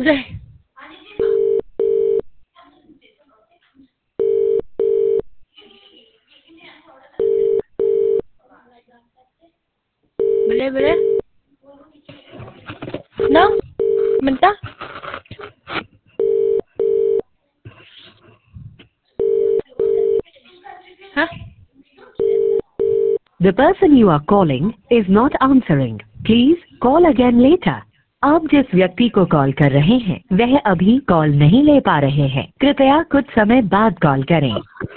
बोले बोले बोले no minta hả The person you are calling is not answering. Please call again later. आप जिस व्यक्ति को कॉल कर रहे हैं वह अभी कॉल नहीं ले पा रहे हैं। कृपया कुछ समय बाद कॉल करें।